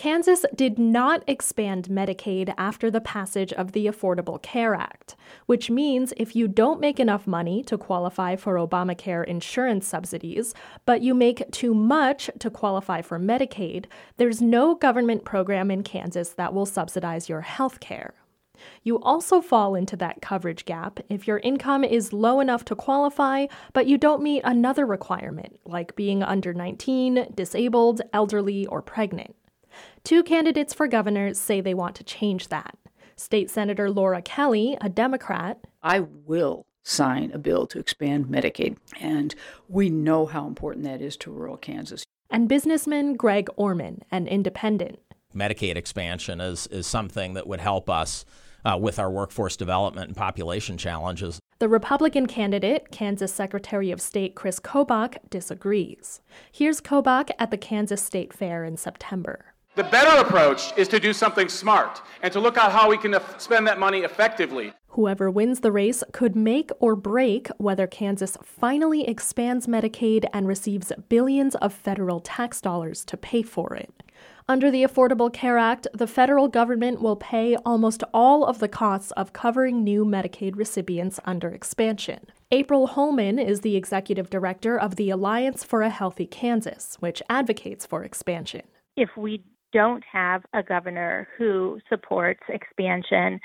Kansas did not expand Medicaid after the passage of the Affordable Care Act, which means if you don't make enough money to qualify for Obamacare insurance subsidies, but you make too much to qualify for Medicaid, there's no government program in Kansas that will subsidize your health care. You also fall into that coverage gap if your income is low enough to qualify, but you don't meet another requirement, like being under 19, disabled, elderly, or pregnant. Two candidates for governor say they want to change that. State Senator Laura Kelly, a Democrat. I will sign a bill to expand Medicaid, and we know how important that is to rural Kansas. And businessman Greg Orman, an independent. Medicaid expansion is something that would help us with our workforce development and population challenges. The Republican candidate, Kansas Secretary of State Chris Kobach, disagrees. Here's Kobach at the Kansas State Fair in September. The better approach is to do something smart and to look at how we can spend that money effectively. Whoever wins the race could make or break whether Kansas finally expands Medicaid and receives billions of federal tax dollars to pay for it. Under the Affordable Care Act, the federal government will pay almost all of the costs of covering new Medicaid recipients under expansion. April Holman is the executive director of the Alliance for a Healthy Kansas, which advocates for expansion. If we don't have a governor who supports expansion,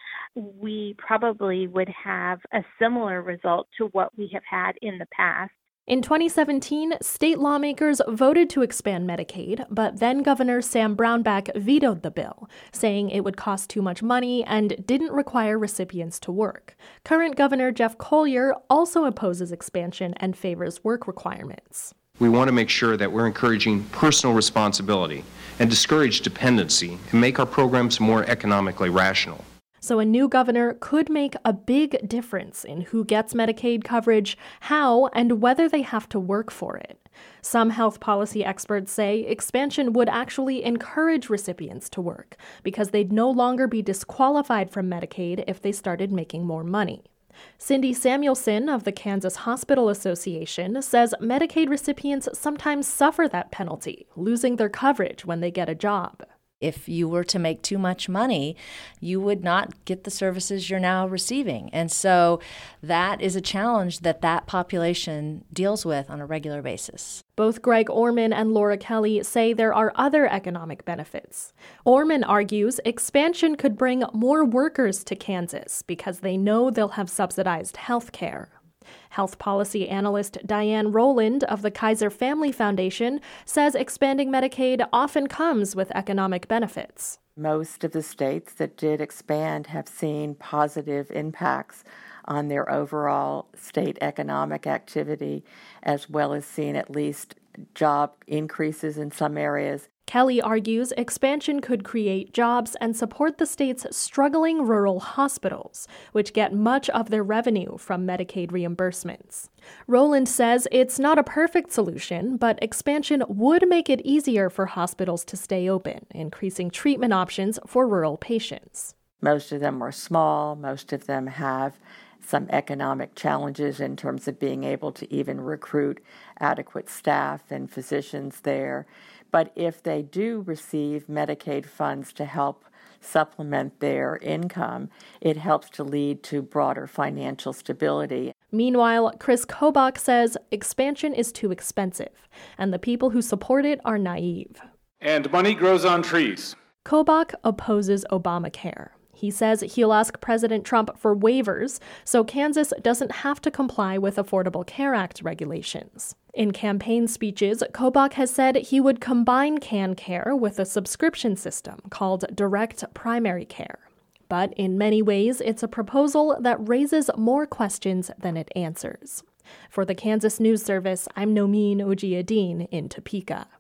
we probably would have a similar result to what we have had in the past. In 2017, state lawmakers voted to expand Medicaid, but then Governor Sam Brownback vetoed the bill, saying it would cost too much money and didn't require recipients to work. Current Governor Jeff Colyer also opposes expansion and favors work requirements. We want to make sure that we're encouraging personal responsibility and discourage dependency and make our programs more economically rational. So a new governor could make a big difference in who gets Medicaid coverage, how, and whether they have to work for it. Some health policy experts say expansion would actually encourage recipients to work because they'd no longer be disqualified from Medicaid if they started making more money. Cindy Samuelson of the Kansas Hospital Association says Medicaid recipients sometimes suffer that penalty, losing their coverage when they get a job. If you were to make too much money, you would not get the services you're now receiving. And so that is a challenge that population deals with on a regular basis. Both Greg Orman and Laura Kelly say there are other economic benefits. Orman argues expansion could bring more workers to Kansas because they know they'll have subsidized health care. Health policy analyst Diane Rowland of the Kaiser Family Foundation says expanding Medicaid often comes with economic benefits. Most of the states that did expand have seen positive impacts on their overall state economic activity, as well as seen at least job increases in some areas. Kelly argues expansion could create jobs and support the state's struggling rural hospitals, which get much of their revenue from Medicaid reimbursements. Rowland says it's not a perfect solution, but expansion would make it easier for hospitals to stay open, increasing treatment options for rural patients. Most of them are small. Most of them have some economic challenges in terms of being able to even recruit adequate staff and physicians there. But if they do receive Medicaid funds to help supplement their income, it helps to lead to broader financial stability. Meanwhile, Chris Kobach says expansion is too expensive, and the people who support it are naive. And money grows on trees. Kobach opposes Obamacare. He says he'll ask President Trump for waivers so Kansas doesn't have to comply with Affordable Care Act regulations. In campaign speeches, Kobach has said he would combine CanCare with a subscription system called Direct Primary Care. But in many ways, it's a proposal that raises more questions than it answers. For the Kansas News Service, I'm Nomin Ojiyedin in Topeka.